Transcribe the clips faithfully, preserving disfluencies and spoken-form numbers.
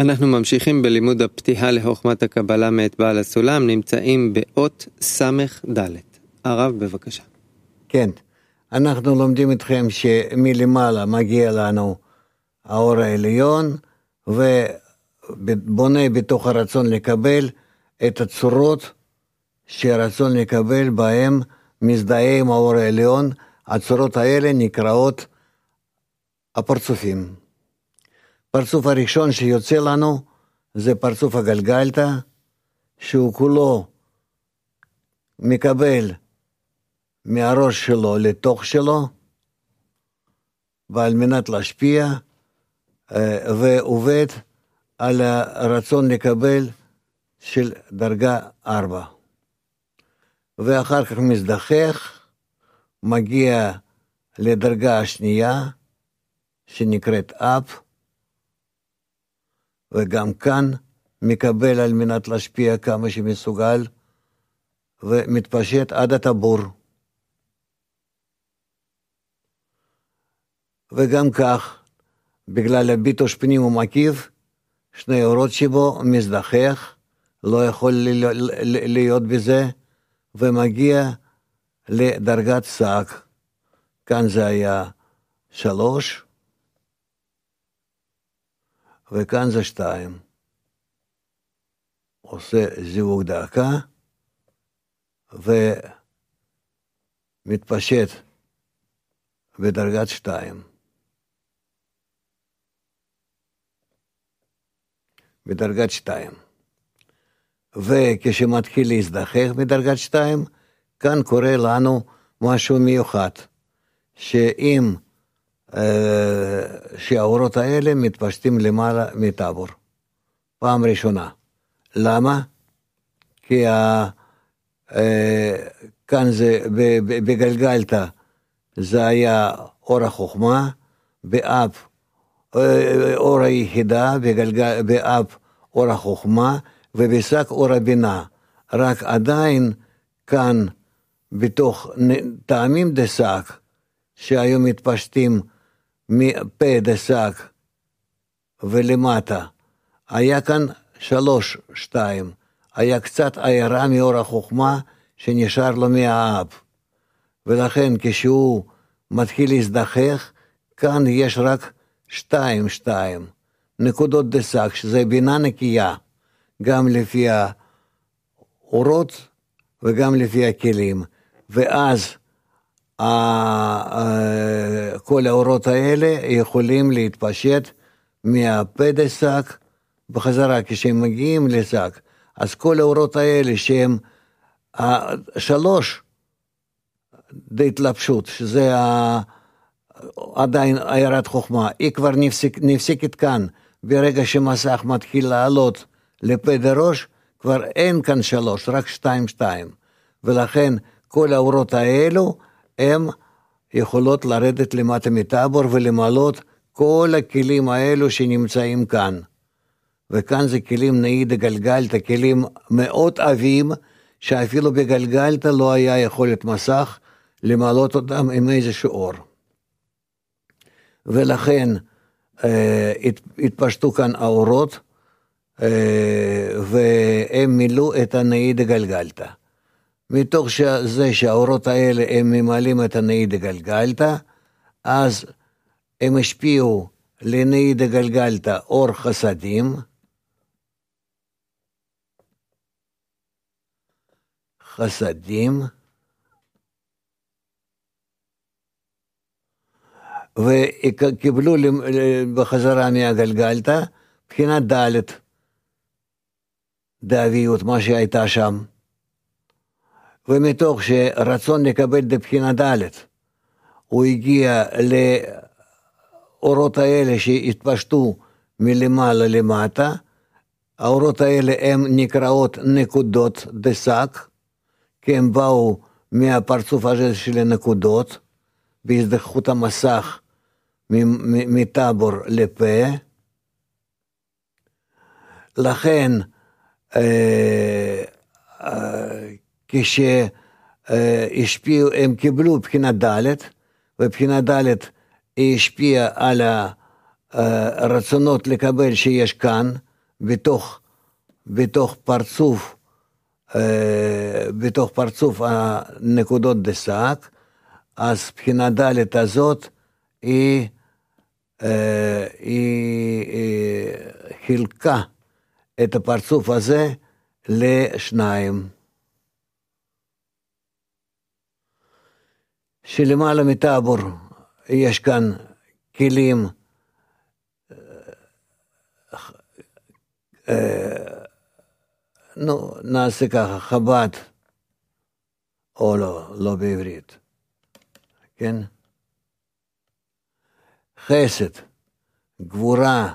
אנחנו ממשיכים בלימוד הפתיחה לחוכמת הקבלה מאת בעל הסולם, נמצאים באות סמך ד'. הרב, בבקשה. כן, אנחנו לומדים אתכם שמלמעלה מגיע לנו האור העליון, ובונה בתוך הרצון לקבל את הצורות שהרצון לקבל בהם מזדהה עם האור העליון. הצורות האלה נקראות הפרצופים. פרצוף הראשון שיוצא לנו זה פרצוף הגלגלתא, שהוא כולו מקבל מהראש שלו לתוך שלו, ועל מנת להשפיע, ועובד על הרצון לקבל של דרגה ארבע. ואחר כך מזדחך, מגיע לדרגה השנייה, שנקראת אפ, וגם כאן מקבל על מנת להשפיע כמה שמסוגל, ומתפשט עד הטבור. וגם כך, בגלל הביטוש פנים ומקיף, שני אורות שבו מזדחך, לא יכול להיות בזה, ומגיע לדרגת שק. כאן זה היה שלוש, וכאן זה שתיים. עושה זיווג דקה, ומתפשט בדרגת שתיים. בדרגת שתיים. וכשמתחיל להזדחך בדרגת שתיים, כאן קורה לנו משהו מיוחד, שאם שהאורות האלה מתפשטים למעלה מטבור. פעם ראשונה. למה? כי כאן זה בגלגלתא זה היה אור החוכמה, באף אור היחידה, באף אור החוכמה, ובשק אור הבינה. רק עדיין כאן בתוך טעמים דשק, שהיו מתפשטים מפה דשק ולמטה, היה כאן שלוש, שתיים, היה קצת עיירה מאור החוכמה שנשאר לו מהאף, ולכן כשהוא מתחיל להזדחך, כאן יש רק שתיים, שתיים, נקודות דשק, שזה בינה נקייה, גם לפי האורות וגם לפי הכלים, ואז כל האורות האלה יכולים להתפשט מהפה דשק בחזרה. כשהם מגיעים לשק, אז כל האורות האלה שהם שלוש בהתלבשות, שזה עדיין עיירת חוכמה, היא כבר נפסק, נפסקת כאן. ברגע שמסך מתחיל לעלות לפה דראש, כבר אין כאן שלוש, רק שתיים שתיים, ולכן כל האורות האלו הם יכולות לרדת למטה מטבור ולמלות כל הכלים האלו שנמצאים כאן. וכאן זה כלים נעיד גלגלתא, כלים מאוד עבים, שאפילו בגלגלתא לא היה יכולת מסך למלות אותם עם איזשהו אור. ולכן אה, הת, התפשטו כאן האורות, אה, והם מילאו את הנעיד גלגלתא. מתוך זה שהאורות האלה הם ממלאים את הנעיד גלגלתא, אז הם השפיעו לנעיד גלגלתא אור חסדים, חסדים, וקיבלו בחזרה מהגלגלתא בחינת ד' דאביות, מה שהייתה שם. ומתוך שרצון לקבל בבחינה ד' הוא הגיע לאורות האלה שהתפשטו מלמעלה למטה. האורות האלה הם נקראות נקודות דשק, כי הם באו מהפרצוף הזה של הנקודות, בהזדחכות המסך מטבור לפה. לכן אה, אה, כשהשפיעו, הם קיבלו בחינת ד', ובחינת ד' היא השפיעה על הרצונות לקבל שיש כאן, בתוך, בתוך פרצוף, בתוך פרצוף הנקודות דסק, אז בחינה ד' הזאת היא, היא, היא חילקה את הפרצוף הזה לשניים. שלמעלה מטאבור יש כאן כלים נו, נעשה ככה, חב"ד, או לא, לא בעברית, כן? חסד, גבורה.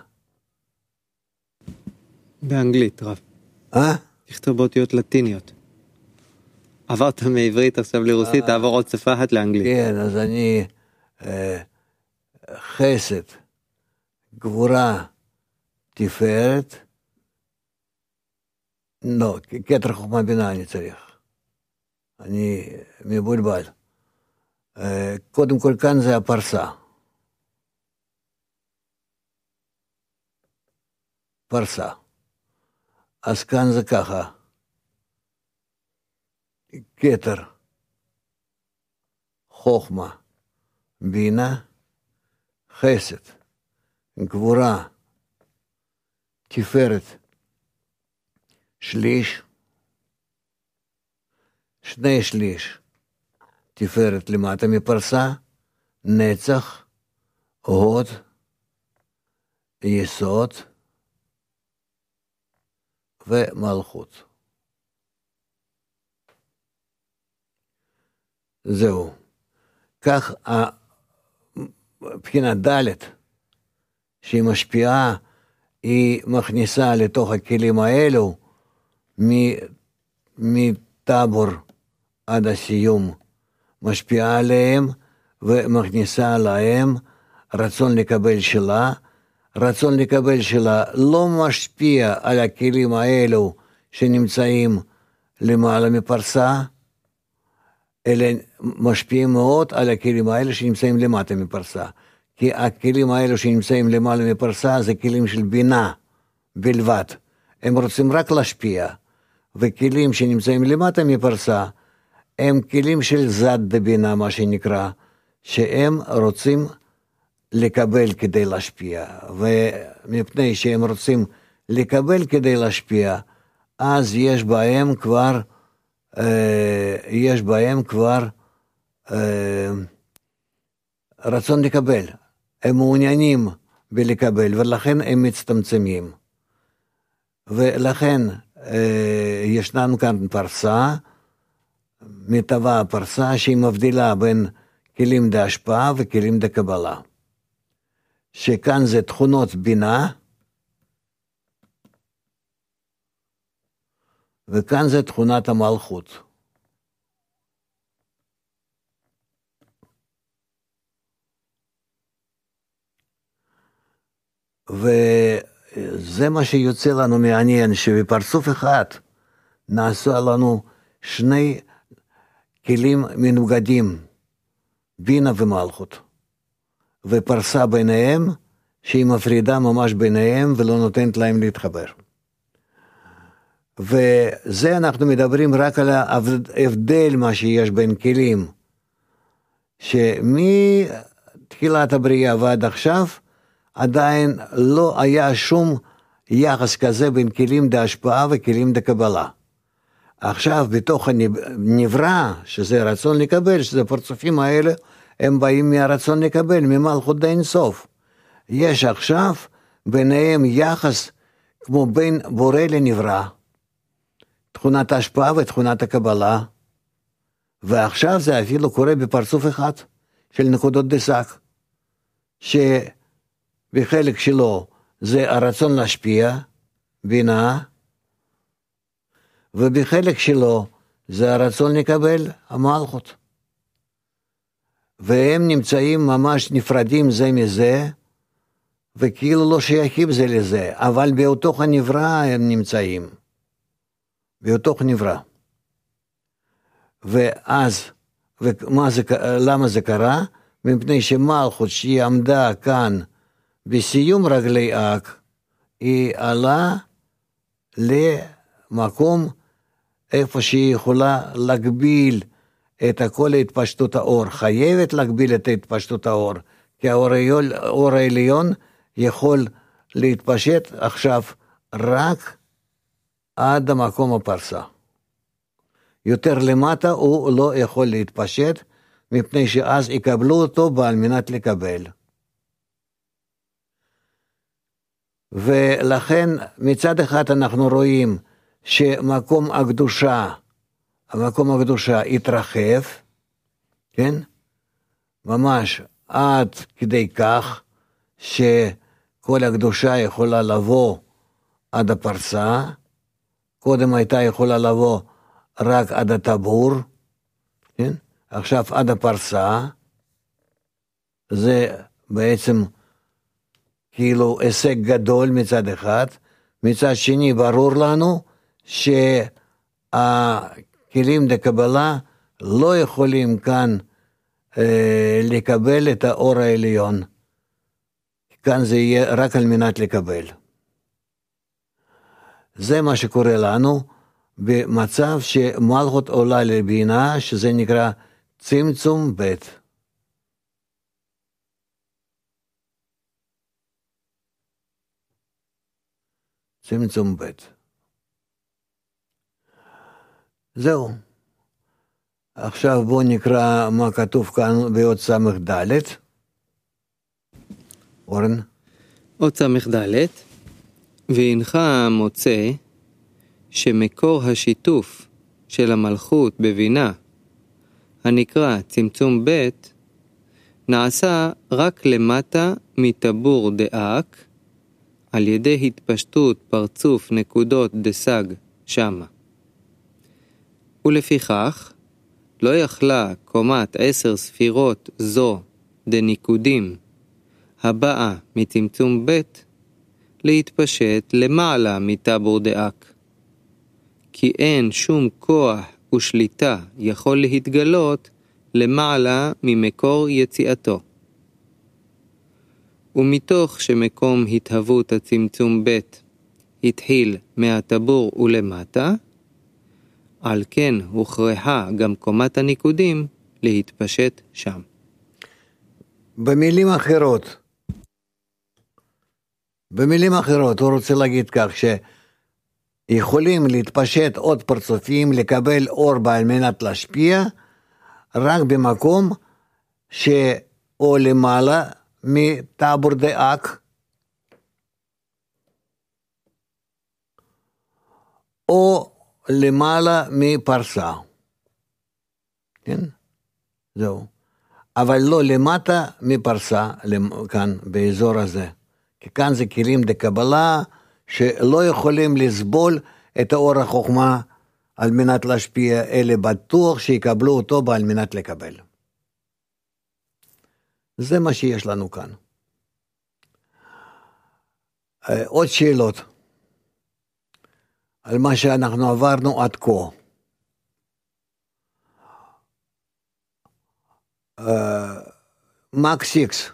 באנגלית, רב. אה? תכתוב באותיות לטיניות. עברת מעברית עכשיו לרוסית, תעבור עוד שפה אחת לאנגלית. כן, אז אני, אה, חסד, גבורה, תפארת, לא, כתר חוכמה בינה אני צריך. אני מבולבל. קודם כל כאן זה הפרסה. פרסה. אז כאן זה ככה. כתר, חוכמה, בינה, חסד, גבורה, תפארת, שליש, שני שליש, תפארת למטה מפרסה, נצח, הוד, יסוד ומלכות. זהו. כך הבחינה ד' שהיא משפיעה, היא מכניסה לתוך הכלים האלו, מטאבור עד הסיום, משפיעה עליהם ומכניסה להם רצון לקבל שלה. רצון לקבל שלה לא משפיע על הכלים האלו שנמצאים למעלה מפרסה, אלא משפיעים מאוד על הכלים האלו שנמצאים למטה מפרסה. כי הכלים האלו שנמצאים למעלה מפרסה זה כלים של בינה בלבד. הם רוצים רק להשפיע. וכלים שנמצאים למטה מפרסה הם כלים של זד דבינה, מה שנקרא, שהם רוצים לקבל כדי להשפיע. ומפני שהם רוצים לקבל כדי להשפיע, אז יש בהם כבר, אה, יש בהם כבר אה, רצון לקבל. הם מעוניינים בלקבל, ולכן הם מצטמצמים. ולכן אה, ישנן כאן פרסה, מטבע הפרסה, שהיא מבדילה בין כלים דהשפעה וכלים דקבלה. שכאן זה תכונות בינה, וכאן זה תכונת המלכות. וזה מה שיוצא לנו מעניין, שבפרצוף אחד נעשו לנו שני כלים מנוגדים, בינה ומלכות. ופרסה ביניהם, שהיא מפרידה ממש ביניהם ולא נותנת להם להתחבר. וזה אנחנו מדברים רק על ההבדל מה שיש בין כלים, שמתחילת הבריאה ועד עכשיו, עדיין לא היה שום יחס כזה בין כלים דהשפעה וכלים דקבלה. עכשיו בתוך הנברא, שזה רצון לקבל, שזה פרצופים האלה, הם באים מהרצון לקבל, ממלכות די אינסוף. יש עכשיו ביניהם יחס כמו בין בורא לנברא, תכונת ההשפעה ותכונת הקבלה, ועכשיו זה אפילו קורה בפרצוף אחד של נקודות דסק, שבחלק שלו זה הרצון להשפיע, בינה, ובחלק שלו זה הרצון לקבל, המלכות. והם נמצאים ממש נפרדים זה מזה, וכאילו לא שייכים זה לזה, אבל באותוך הנברא הם נמצאים. באותוך נברא. ואז, ומה זה, למה זה קרה? מפני שמלכות שהיא עמדה כאן בסיום רגלי אק, היא עלה למקום איפה שהיא יכולה להגביל את כל התפשטות האור, חייבת להגביל את התפשטות האור, כי האור העליון יכול להתפשט עכשיו רק עד המקום הפרסה. יותר למטה הוא לא יכול להתפשט, מפני שאז יקבלו אותו בעל מנת לקבל. ולכן מצד אחד אנחנו רואים שמקום הקדושה, המקום הקדושה התרחב, כן? ממש עד כדי כך שכל הקדושה יכולה לבוא עד הפרסה, קודם הייתה יכולה לבוא רק עד הטבור, כן? עכשיו עד הפרסה, זה בעצם כאילו הישג גדול מצד אחד, מצד שני ברור לנו שהכלים לקבלה לא יכולים כאן אה, לקבל את האור העליון, כאן זה יהיה רק על מנת לקבל. זה מה שקורה לנו במצב שמלכות עולה לבינה, שזה נקרא צמצום ב'. צמצום ב'. זהו. עכשיו בואו נקרא מה כתוב כאן באות סמך ד'. אורן? אות סמך ד', והנך מוצא שמקור השיתוף של המלכות בבינה, הנקרא צמצום ב', נעשה רק למטה מטבור דאק, על ידי התפשטות פרצוף נקודות דסג שמה. ולפיכך, לא יכלה קומת עשר ספירות זו דניקודים, הבאה מצמצום ב', להתפשט למעלה מטבור דאק. כי אין שום כוח ושליטה יכול להתגלות למעלה ממקור יציאתו. ומתוך שמקום התהוות הצמצום ב' התחיל מהטבור ולמטה, על כן הוכרחה גם קומת הניקודים להתפשט שם. במילים אחרות, במילים אחרות הוא רוצה להגיד כך שיכולים להתפשט עוד פרצופים, לקבל אור בעל מנת להשפיע, רק במקום שאו למעלה מטבור דאק, או למעלה מפרסה. כן? זהו. אבל לא למטה מפרסה, כאן, באזור הזה. כי כאן זה כלים דקבלה, שלא יכולים לסבול את האור החוכמה על מנת להשפיע, אלה בטוח שיקבלו אותו בעל מנת לקבל. זה מה שיש לנו כאן. עוד שאלות על מה שאנחנו עברנו עד כה. מקס סיקס.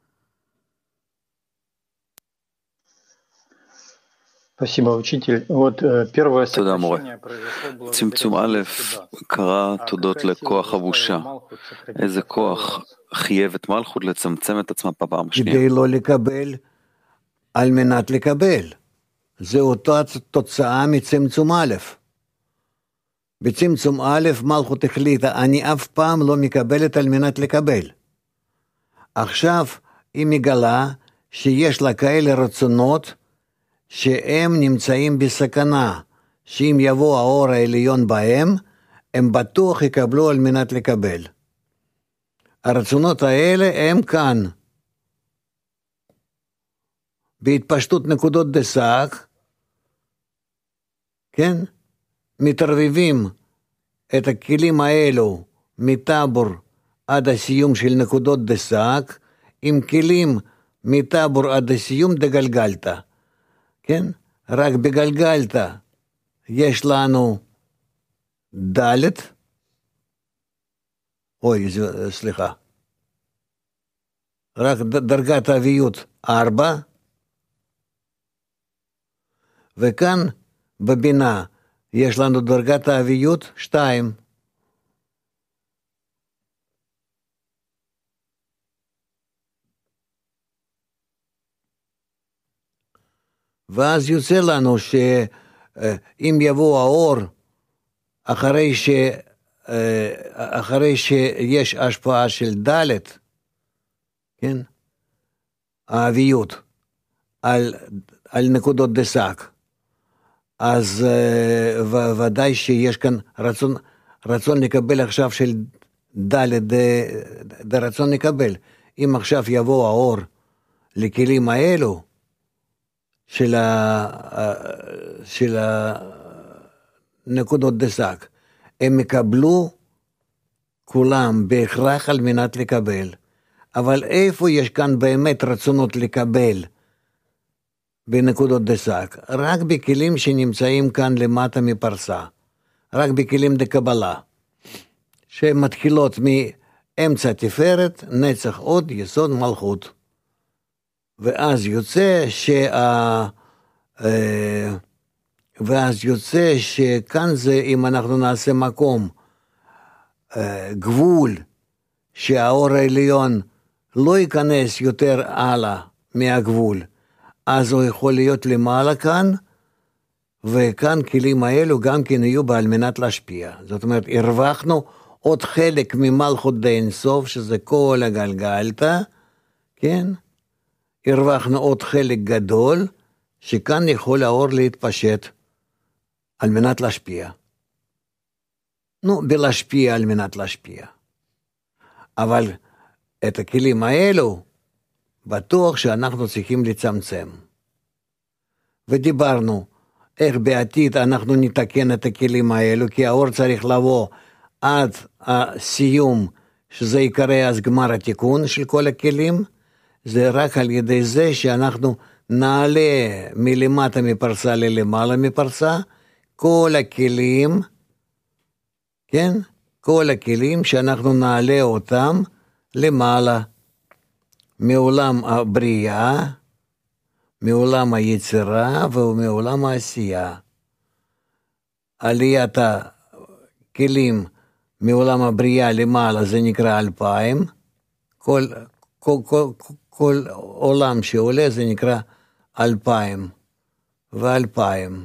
תודה מורה. צמצום א' קרה תודות לכוח הבושה. איזה כוח חייב את מלכות לצמצם את עצמה בפעם השנייה? כדי לא לקבל, על מנת לקבל. זה אותה תוצאה מצמצום א'. בצמצום א' מלכות החליטה, אני אף פעם לא מקבלת על מנת לקבל. עכשיו היא מגלה שיש לה כאלה רצונות, שהם נמצאים בסכנה, שאם יבוא האור העליון בהם, הם בטוח יקבלו על מנת לקבל. הרצונות האלה הם כאן. בהתפשטות נקודות דסק, כן? מתרביבים את הכלים האלו מטבור עד הסיום של נקודות דסק, עם כלים מטבור עד הסיום דגלגלתא. כן? רק בגלגלתא יש לנו ד', אוי, סליחה, רק דרגת האביות ארבע, וכאן בבינה, יש לנו דרגת האביות שתיים. ואז יוצא לנו שאם יבוא האור אחרי, ש, אחרי שיש השפעה של ד', כן? האביות על, על נקודות דסק, אז ו, ודאי שיש כאן רצון, רצון לקבל עכשיו של ד' דה רצון לקבל. אם עכשיו יבוא האור לכלים האלו, של, ה, של הנקודות דסק, הם יקבלו כולם בהכרח על מנת לקבל, אבל איפה יש כאן באמת רצונות לקבל בנקודות דסק? רק בכלים שנמצאים כאן למטה מפרסה, רק בכלים דקבלה, שמתחילות מאמצע תפארת, נצח עוד, יסוד מלכות. ואז יוצא שה... ואז יוצא שכאן זה, אם אנחנו נעשה מקום, גבול, שהאור העליון לא ייכנס יותר הלאה מהגבול, אז הוא יכול להיות למעלה כאן, וכאן כלים האלו גם כן יהיו בעל מנת להשפיע. זאת אומרת, הרווחנו עוד חלק ממלכות די אינסוף, שזה כל הגלגלתא, כן? הרווחנו עוד חלק גדול, שכאן יכול האור להתפשט על מנת להשפיע. נו, בלהשפיע על מנת להשפיע. אבל את הכלים האלו, בטוח שאנחנו צריכים לצמצם. ודיברנו איך בעתיד אנחנו נתקן את הכלים האלו, כי האור צריך לבוא עד הסיום, שזה יקרא אז גמר התיקון של כל הכלים, זה רק על ידי זה שאנחנו נעלה מלמטה מפרסה ללמעלה מפרסה, כל הכלים, כן? כל הכלים שאנחנו נעלה אותם למעלה, מעולם הבריאה, מעולם היצירה ומעולם העשייה. עליית הכלים מעולם הבריאה למעלה זה נקרא אלפיים, כל, כל, כל, כל עולם שעולה זה נקרא אלפיים ואלפיים.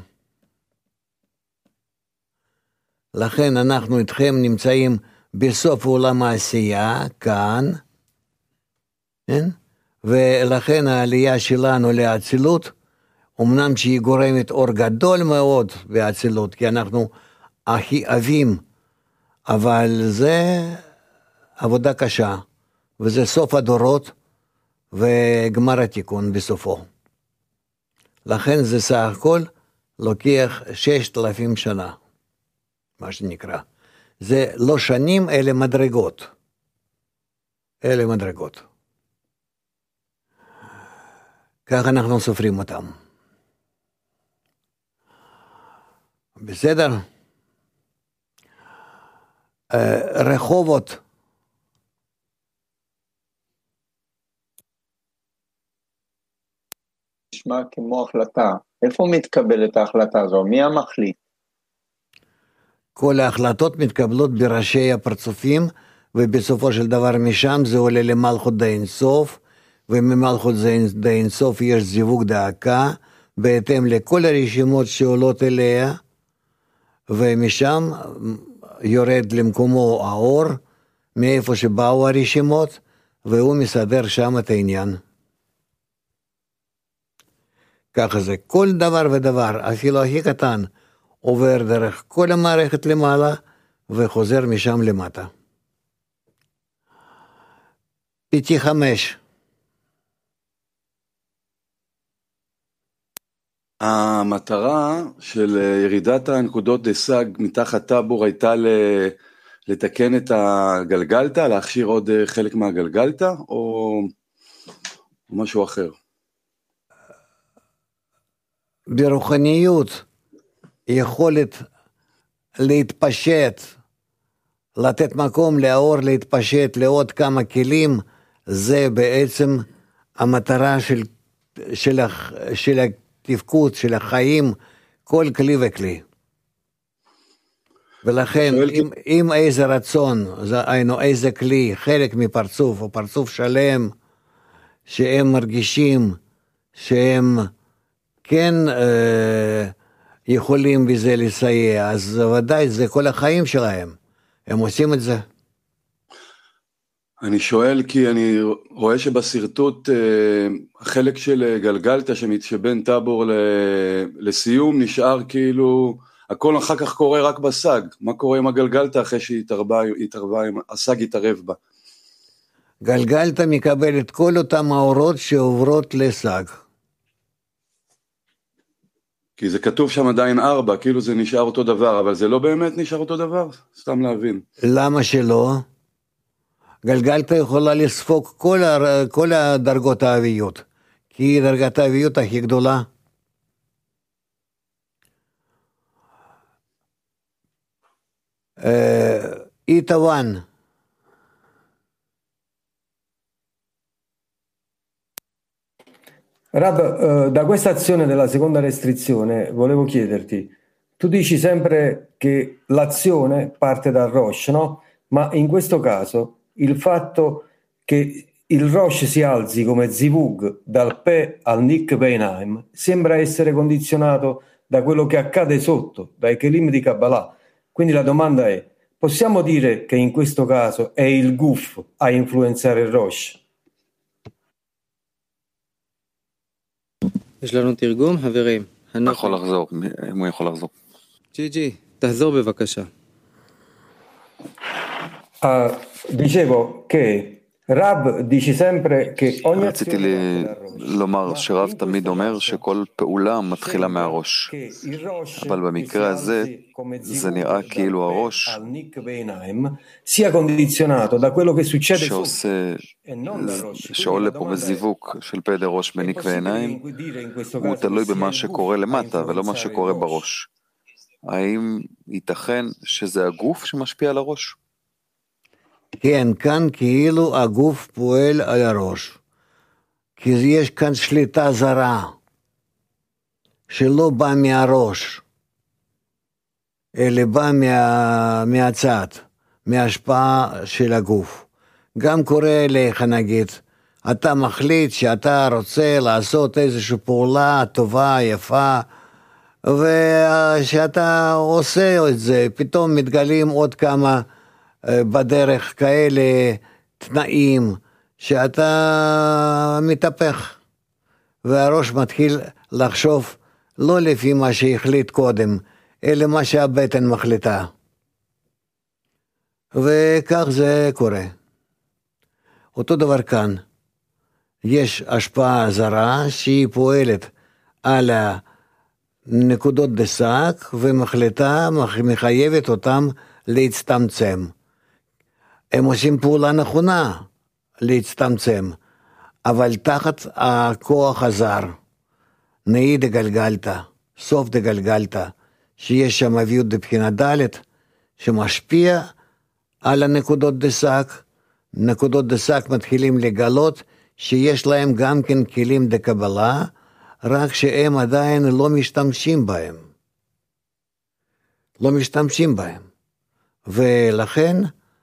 לכן אנחנו איתכם נמצאים בסוף עולם העשייה, כאן, כן? ולכן העלייה שלנו לאצילות, אמנם שהיא גורמת אור גדול מאוד באצילות, כי אנחנו הכי אוהבים, אבל זה עבודה קשה, וזה סוף הדורות, וגמר התיקון בסופו. לכן זה סך הכל לוקח ששת אלפים שנה, מה שנקרא. זה לא שנים, אלה מדרגות. אלה מדרגות. כך אנחנו סופרים אותם. בסדר? רחובות. נשמע כמו החלטה. איפה מתקבלת ההחלטה הזו? מי המחליט? כל ההחלטות מתקבלות בראשי הפרצופים, ובסופו של דבר משם זה עולה למלכות די אינסוף, וממלכות די אינסוף יש זיווג דאקה, בהתאם לכל הרשימות שעולות אליה, ומשם יורד למקומו האור, מאיפה שבאו הרשימות, והוא מסדר שם את העניין. ככה זה, כל דבר ודבר, אפילו הכי קטן, עובר דרך כל המערכת למעלה, וחוזר משם למטה. פיתי חמש. המטרה של ירידת הנקודות דסג מתחת טבור הייתה לתקן את הגלגלתא, להכשיר עוד חלק מהגלגלתא, או משהו אחר? ברוחניות, יכולת להתפשט, לתת מקום לאור להתפשט לעוד כמה כלים, זה בעצם המטרה של, של, של התפקוד, של החיים, כל כלי וכלי. ולכן, אם, אם איזה רצון, היינו איזה כלי, חלק מפרצוף, או פרצוף שלם, שהם מרגישים שהם כן אה, יכולים בזה לסייע, אז ודאי זה כל החיים שלהם, הם עושים את זה. אני שואל כי אני רואה שבסרטוט החלק של גלגלתא שבין טאבור לסיום נשאר כאילו, הכל אחר כך קורה רק בסג, מה קורה עם הגלגלתא אחרי שהתערבה, הסג התערב בה? גלגלתא מקבל את כל אותם האורות שעוברות לסג. כי זה כתוב שם עדיין ארבע, כאילו זה נשאר אותו דבר, אבל זה לא באמת נשאר אותו דבר, סתם להבין. למה שלא? גלגלתא יכולה לספוג כל, הר... כל הדרגות האוויות, כי היא דרגת האוויות הכי גדולה. איתוון. Rab, eh, da questa azione della seconda restrizione volevo chiederti, tu dici sempre che l'azione parte dal Rosh, no? Ma in questo caso il fatto che il Rosh si alzi come zivug dal Pe al Nik Beinaim sembra essere condizionato da quello che accade sotto, dai Kelim di Kabbalah. Quindi la domanda è, possiamo dire che in questo caso è il Guf a influenzare il Rosh? יש לנו תרגום, חברים. הוא יכול לחזור, הוא יכול לחזור. ג'י ג'י, תחזור בבקשה. Uh, dicevo che Rab dice sempre che ogni רציתי לומר שרב תמיד אומר שכל פעולה מתחילה מהראש, אבל במקרה הזה זה נראה כאילו הראש שעולה פה בזיווק של פדר ראש בניק ועיניים הוא תלוי במה שקורה למטה ולא מה שקורה בראש. האם ייתכן שזה הגוף שמשפיע על הראש? כן, כאן כאילו הגוף פועל על הראש, כי יש כאן שליטה זרה, שלא בא מהראש, אלא בא מה, מהצד, מההשפעה של הגוף. גם קורה אליך נגיד, אתה מחליט שאתה רוצה לעשות איזושהי פעולה טובה, יפה, ושאתה עושה את זה, פתאום מתגלים עוד כמה בדרך כאלה תנאים שאתה מתהפך והראש מתחיל לחשוב לא לפי מה שהחליט קודם אלא מה שהבטן מחליטה וכך זה קורה. אותו דבר כאן, יש השפעה זרה שהיא פועלת על הנקודות דסק ומחליטה, מחייבת אותם להצטמצם. הם עושים פעולה נכונה להצטמצם, אבל תחת הכוח הזר, נאי דגלגלתא, סוף דגלגלתא, שיש שם אביות בבחינה ד' שמשפיע על הנקודות דסק, נקודות דסק מתחילים לגלות שיש להם גם כן כלים דקבלה, רק שהם עדיין לא משתמשים בהם. לא משתמשים בהם. ולכן,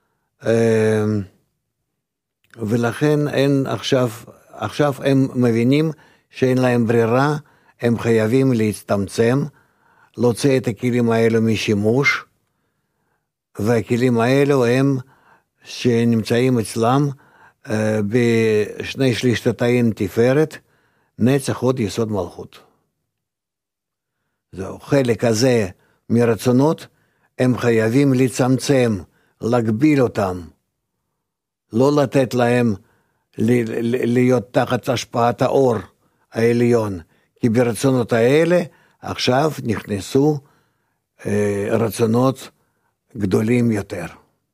ולכן אין עכשיו, עכשיו הם מבינים שאין להם ברירה, הם חייבים להצטמצם, להוציא את הכלים האלו משימוש, והכלים האלו הם שנמצאים אצלם בשני שלישתתיים תפארת, נצח הוד יסוד מלכות. זהו, חלק הזה מרצונות, הם חייבים לצמצם, להגביל אותם, לא לתת להם להיות תחת השפעת האור העליון, כי ברצונות האלה עכשיו נכנסו אה, רצונות גדולים יותר.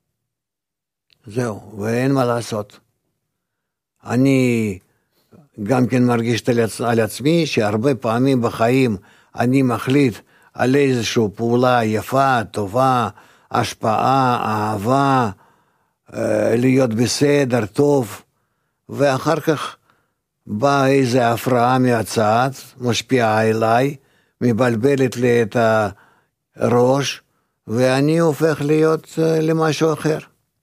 זהו, ואין מה לעשות. אני גם כן מרגיש על עצמי שהרבה פעמים בחיים אני מחליט על איזושהי פעולה יפה, טובה, השפעה, אהבה, להיות בסדר, טוב, ואחר כך באה איזו הפרעה מהצד, משפיעה אליי, מבלבלת לי את הראש, ואני הופך להיות למשהו אחר.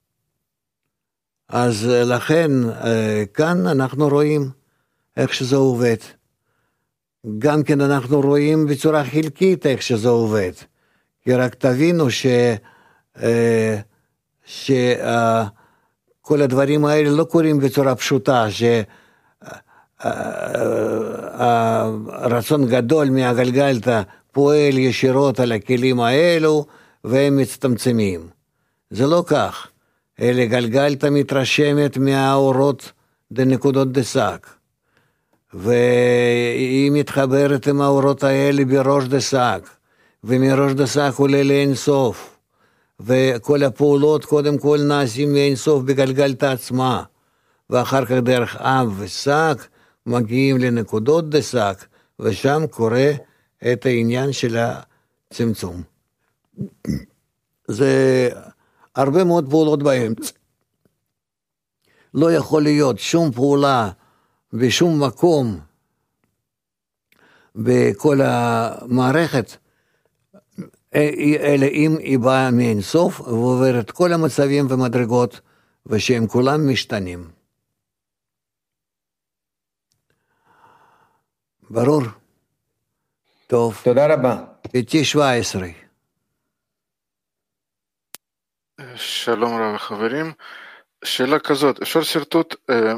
אז לכן, כאן אנחנו רואים איך שזה עובד. גם כן אנחנו רואים בצורה חלקית איך שזה עובד. כי רק תבינו ש... שכל הדברים האלה לא קורים בצורה פשוטה, שהרצון גדול מהגלגלתא פועל ישירות על הכלים האלו, והם מצטמצמים. זה לא כך. אלה גלגלתא מתרשמת מהאורות דנקודות דסק. והיא מתחברת עם האורות האלה בראש דסק. ומראש דסק עולה לאין סוף. וכל הפעולות קודם כל נעשים מאין סוף בגלגלתא עצמה. ואחר כך דרך אב וסק מגיעים לנקודות דסק. ושם קורה את העניין של הצמצום. זה הרבה מאוד פעולות באמצע. לא יכול להיות שום פעולה בשום מקום בכל המערכת, אלא אם היא באה מאין סוף ועוברת כל המצבים ומדרגות, ושהם כולם משתנים. ברור? טוב. תודה רבה. איתי שבע עשרה. שלום רב חברים, שאלה כזאת, אפשר שרטוט אה,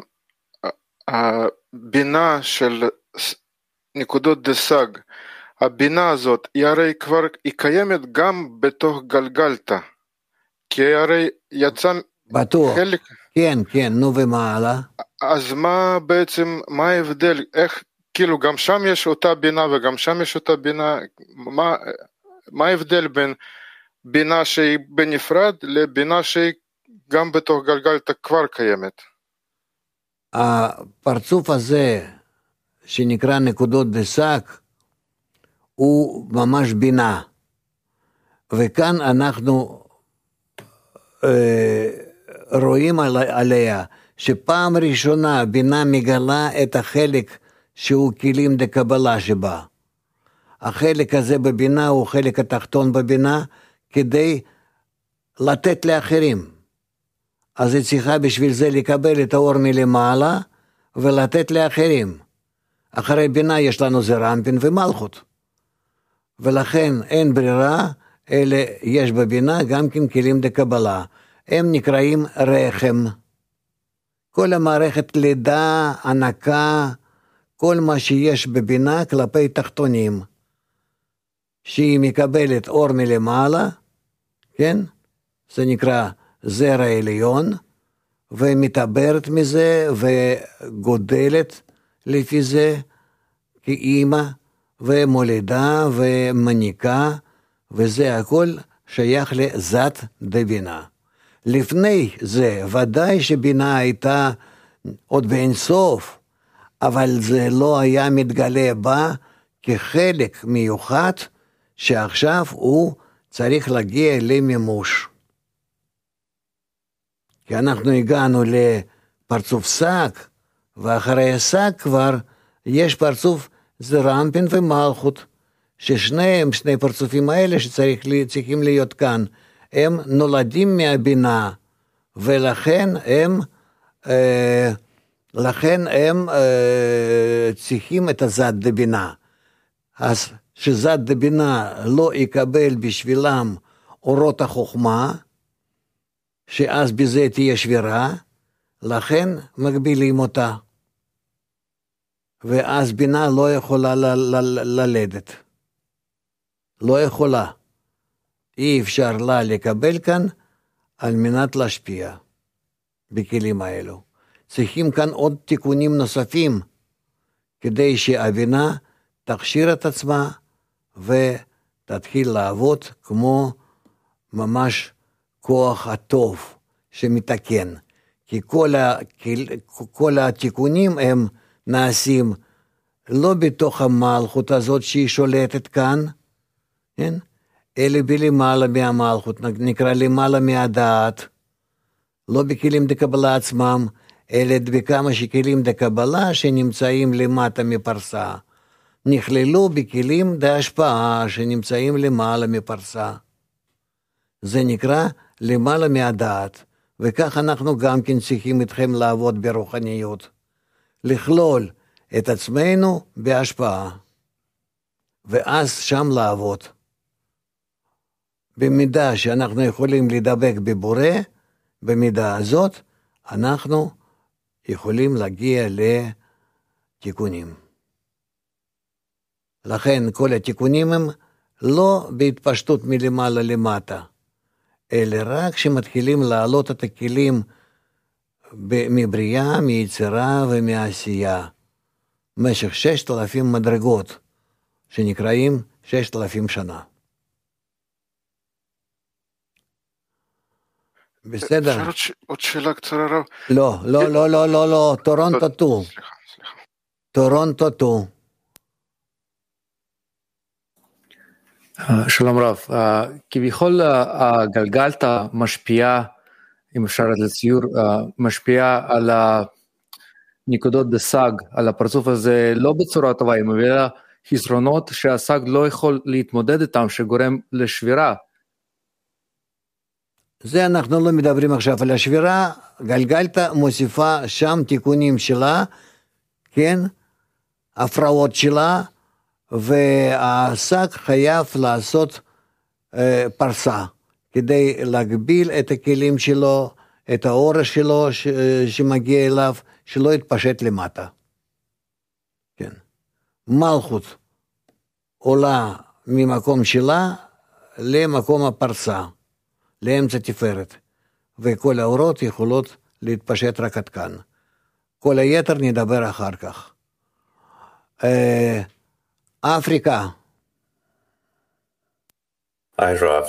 הבינה של נקודות דסג, הבינה הזאת היא הרי כבר, היא קיימת גם בתוך גלגלתא, כי הרי יצא בטוח, חלק... כן, כן, נו ומה הלאה? אז מה בעצם, מה ההבדל, איך, כאילו גם שם יש אותה בינה וגם שם יש אותה בינה, מה, מה ההבדל בין בינה שהיא בנפרד לבינה שהיא גם בתוך גלגלתא כבר קיימת? הפרצוף הזה שנקרא נקודות דסק הוא ממש בינה, וכאן אנחנו אה, רואים על, עליה שפעם ראשונה בינה מגלה את החלק שהוא כלים דקבלה שבה. החלק הזה בבינה הוא חלק התחתון בבינה כדי לתת לאחרים. אז היא צריכה בשביל זה לקבל את האור מלמעלה ולתת לאחרים. אחרי בינה יש לנו זרנפין ומלכות. ולכן אין ברירה, אלא יש בבינה גם כן כלים דקבלה. הם נקראים רחם. כל המערכת לידה, ענקה, כל מה שיש בבינה כלפי תחתונים. שהיא מקבלת אור מלמעלה, כן? זה נקרא זרע עליון, ומתעברת מזה וגודלת לפי זה כאימא, ומולידה ומניקה, וזה הכל שייך לזת דבינה. לפני זה ודאי שבינה הייתה עוד באין סוף, אבל זה לא היה מתגלה בה כחלק מיוחד שעכשיו הוא צריך להגיע למימוש. כי אנחנו הגענו לפרצוף שק, ואחרי השק כבר יש פרצוף זרנפין ומלכות, ששניהם, שני פרצופים האלה שצריכים להיות כאן, הם נולדים מהבינה, ולכן הם, אה, לכן הם אה, צריכים את הזת דבינה. אז שזת דבינה לא יקבל בשבילם אורות החוכמה, שאז בזה תהיה שבירה, לכן מגבילים אותה. ואז בינה לא יכולה ל- ל- ללדת. לא יכולה. אי אפשר לה לקבל כאן על מנת להשפיע בכלים האלו. צריכים כאן עוד תיקונים נוספים, כדי שהבינה תכשיר את עצמה ותתחיל לעבוד כמו ממש כוח הטוב שמתקן. כי כל, ה, כל התיקונים הם נעשים לא בתוך המלכות הזאת שהיא שולטת כאן, כן? אלא בלמעלה מהמלכות, נקרא למעלה מהדעת, לא בכלים דקבלה עצמם, אלא בכמה שכלים דקבלה שנמצאים למטה מפרסה. נכללו בכלים דהשפעה שנמצאים למעלה מפרסה. זה נקרא למעלה מהדעת, וכך אנחנו גם כן צריכים אתכם לעבוד ברוחניות, לכלול את עצמנו בהשפעה, ואז שם לעבוד. במידה שאנחנו יכולים לדבק בבורא, במידה הזאת אנחנו יכולים להגיע לתיקונים. לכן כל התיקונים הם לא בהתפשטות מלמעלה למטה, אלא רק שמתחילים לעלות את הכלים מבריאה, מיצירה ומעשייה, במשך ששת אלפים מדרגות, שנקראים ששת אלפים שנה. בסדר? עוד שאלה קצרה רב. לא, לא, לא, לא, לא, לא, טורונטו טו. סליחה, סליחה. טורונטו טו. שלום רב, כביכול הגלגלתא משפיעה, אם אפשר לציור, משפיעה על הנקודות דסג, על הפרצוף הזה, לא בצורה טובה, היא מביאה חסרונות שהסג לא יכול להתמודד איתם, שגורם לשבירה. זה אנחנו לא מדברים עכשיו על השבירה, גלגלתא מוסיפה שם תיקונים שלה, כן, הפרעות שלה, והסג חייב לעשות אה, פרסה, כדי להגביל את הכלים שלו, את האור שלו ש, שמגיע אליו, שלא יתפשט למטה. כן. מלכות עולה ממקום שלה למקום הפרסה, לאמצע תפארת, וכל האורות יכולות להתפשט רק עד כאן. כל היתר נדבר אחר כך. אה, אפריקה. היי רב.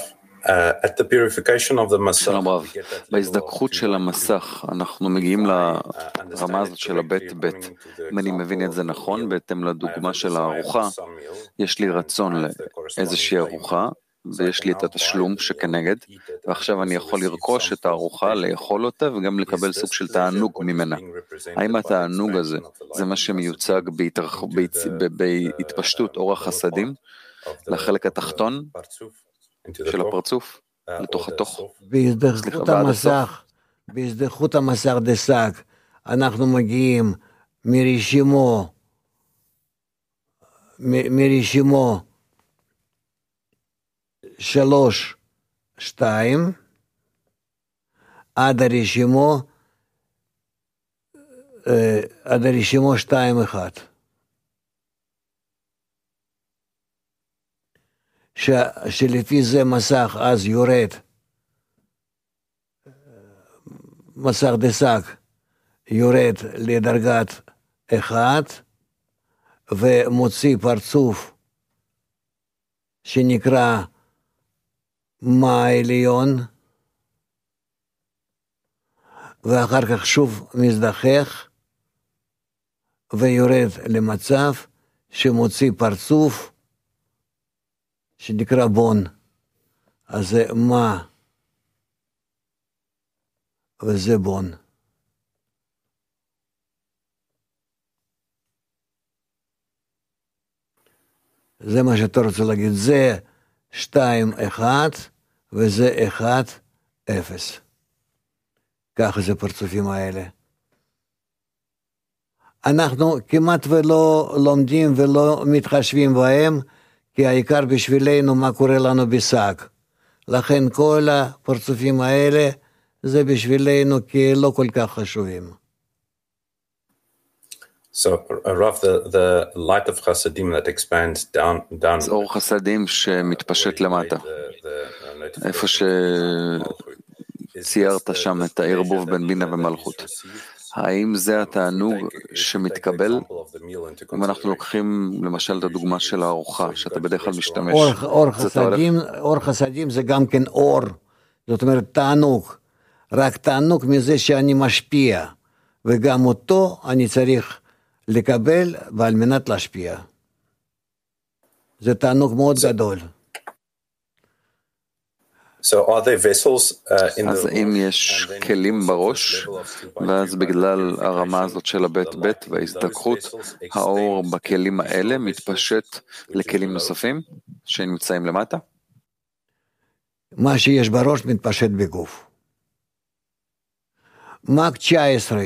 שלום רב, בהזדככות של המסך אנחנו מגיעים לרמה הזאת של הבית בית. אם אני מבין את זה נכון, בהתאם לדוגמה של הארוחה, יש לי רצון לאיזושהי ארוחה, ויש לי את התשלום שכנגד, ועכשיו אני יכול לרכוש את הארוחה, לאכול אותה, וגם לקבל סוג של תענוג ממנה. האם התענוג הזה, זה מה שמיוצג בהתרח... בהת... בהתפשטות אורח חסדים, לחלק התחתון של הפרצוף, לתוך התוך? בהזדככות המסך, בהזדככות המסך דסק, אנחנו מגיעים מרשימו, מ... מרשימו, שלוש, שתיים, עד הרשימו, עד הרשימו שתיים, אחד. ש, שלפי זה מסך אז יורד, מסך דסק יורד לדרגת אחד, ומוציא פרצוף שנקרא מה העליון, ואחר כך שוב מזדחך, ויורד למצב שמוציא פרצוף שנקרא בון. אז זה מה, וזה בון. זה מה שאתה רוצה להגיד, זה שתיים, אחד, וזה אחד, אפס. ככה זה פרצופים האלה. אנחנו כמעט ולא לומדים ולא מתחשבים בהם, כי העיקר בשבילנו מה קורה לנו בסג. לכן כל הפרצופים האלה, זה בשבילנו כלא כל כך חשובים. So, Rav, the, the light of Chasadim that expands down, down. זה אור חסדים שמתפשט למטה. איפה שציירת שם את הערבוב בין בינה ומלכות. האם זה התענוג שמתקבל? אם אנחנו לוקחים למשל את הדוגמה של הארוחה, שאתה בדרך כלל משתמש. אור, אור, חסדים, אור חסדים זה גם כן אור. זאת אומרת תענוג. רק תענוג מזה שאני משפיע. וגם אותו אני צריך לקבל ועל מנת להשפיע. זה תענוג מאוד גדול. So are there vessels uh, in אז the אם יש כלים בראש, ואז בגלל הרמה הזאת של הבית בית וההזדקחות, האור בכלים האלה מתפשט לכלים נוספים שנמצאים למטה? מה שיש בראש מתפשט בגוף. מק תשע עשרה,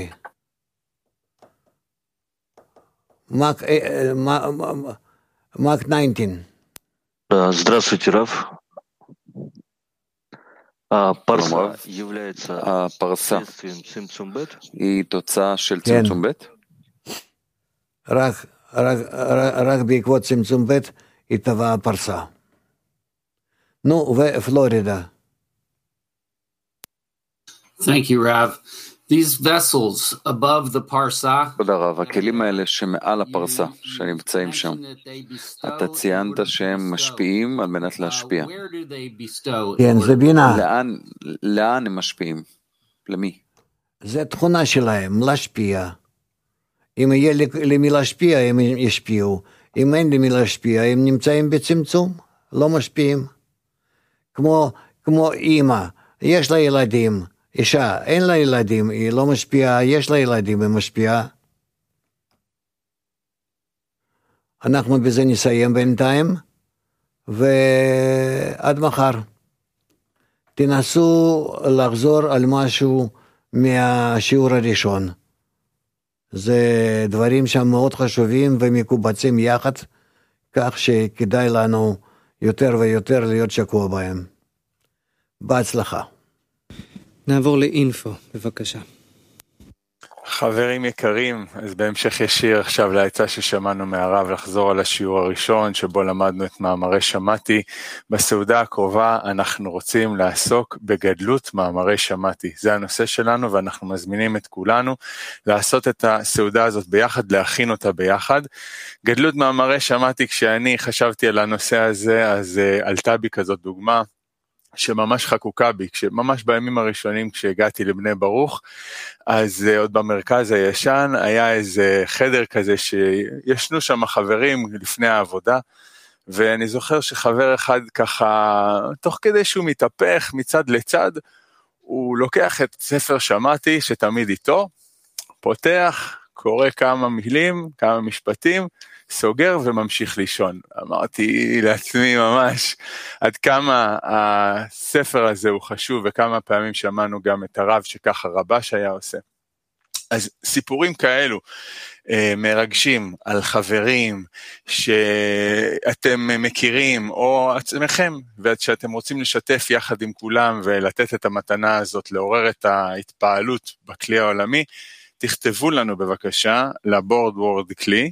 мак мак девятнадцать. Здравствуйте, Рав. Парса является следствием цимцум-бет? היא תוצאה של צמצום בית? רק, רק, רק בעקבות צמצום ב' התהווה הפרסה. נו, ופלורידה. Thank you, Rav. These vessels above the parsa. תודה רב, הכלים האלה שמעל הפרסה, שנמצאים שם, אתה ציינת שהם משפיעים על מנת להשפיע. כן, זה בינה. לאן, לאן הם משפיעים? למי? זה תכונה שלהם, להשפיע. אם יהיה למי להשפיע, הם ישפיעו. אם אין למי להשפיע, הם נמצאים בצמצום, לא משפיעים. כמו, כמו אמא, יש לה ילדים, אישה, אין לה ילדים, היא לא משפיעה, יש לה ילדים, היא משפיעה. אנחנו בזה נסיים בינתיים, ועד מחר. תנסו לחזור על משהו מהשיעור הראשון. זה דברים שם מאוד חשובים ומקובצים יחד, כך שכדאי לנו יותר ויותר להיות שקוע בהם. בהצלחה. נעבור לאינפו, בבקשה. חברים יקרים, אז בהמשך ישיר עכשיו להצעה ששמענו מהרב לחזור על השיעור הראשון שבו למדנו את מאמרי שמעתי. בסעודה הקרובה אנחנו רוצים לעסוק בגדלות מאמרי שמעתי. זה הנושא שלנו ואנחנו מזמינים את כולנו לעשות את הסעודה הזאת ביחד, להכין אותה ביחד. גדלות מאמרי שמעתי, כשאני חשבתי על הנושא הזה, אז uh, עלתה בי כזאת דוגמה. שממש חקוקה בי, ממש בימים הראשונים כשהגעתי לבני ברוך, אז uh, עוד במרכז הישן היה איזה חדר כזה שישנו שם חברים לפני העבודה, ואני זוכר שחבר אחד ככה, תוך כדי שהוא מתהפך מצד לצד, הוא לוקח את ספר שמעתי שתמיד איתו, פותח, קורא כמה מילים, כמה משפטים, סוגר וממשיך לישון. אמרתי לעצמי ממש עד כמה הספר הזה הוא חשוב, וכמה פעמים שמענו גם את הרב שככה רבש היה עושה. אז סיפורים כאלו מרגשים על חברים שאתם מכירים או עצמכם, ושאתם רוצים לשתף יחד עם כולם ולתת את המתנה הזאת, לעורר את ההתפעלות בכלי העולמי, תכתבו לנו בבקשה לבורד וורד כלי,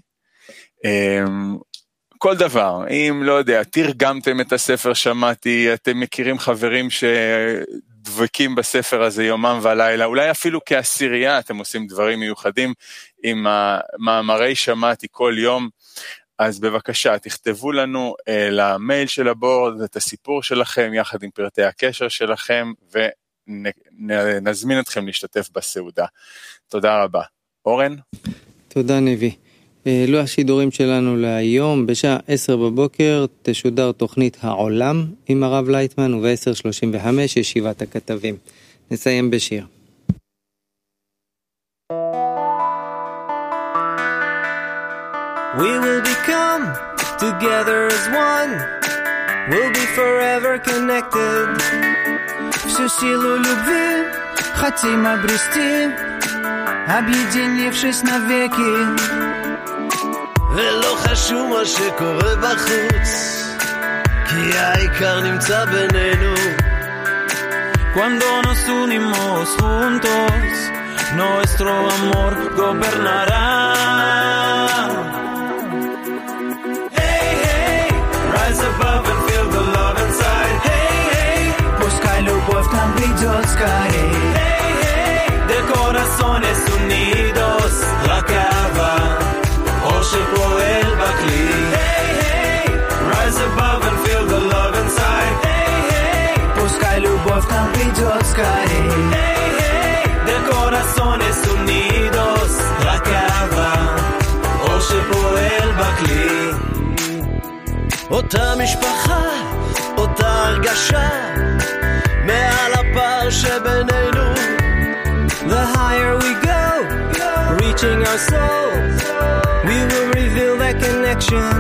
כל דבר. אם לא יודע, תרגמתם את הספר שמעתי, אתם מכירים חברים שדבקים בספר הזה יומם ולילה, אולי אפילו כעשירייה אתם עושים דברים מיוחדים עם המאמרי שמעתי כל יום, אז בבקשה תכתבו לנו למייל של הבורד את הסיפור שלכם יחד עם פרטי הקשר שלכם, ונזמין אתכם להשתתף בסעודה. תודה רבה. אורן? תודה נבי. אלו השידורים שלנו להיום. בשעה עשר בבוקר תשודר תוכנית העולם עם הרב לייטמן, וב-עשר שלושים וחמש ישיבת הכתבים. נסיים בשיר. We will become together as one. We'll be forever connected. Всю силу любви хотим обрести, объединившись навеки. ולא חשוב מה שקורה בחוץ, כי העיקר נמצא בינינו. Cuando nos unimos juntos, nuestro amor gobernará. Hey, hey, rise above and feel the love inside. Hey, hey, пускай любовь там придет скорей. Hey, hey, de corazones unidos, la cava. שפועל בכלי. Hey, hey, rise above and feel the love inside. Hey, hey, пускай любовь там придет скорей. Hey, hey, de corazones unidos, רק אהבה, אור שפועל בכלי. אותה משפחה, אותה הרגשה, sharing our soul, we will reveal that connection.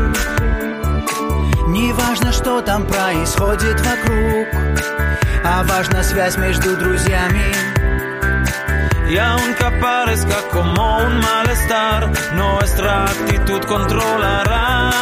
Не важно, что там происходит вокруг, а важна связь между друзьями. Y aunque parezca como un malestar, nuestra actitud controlará.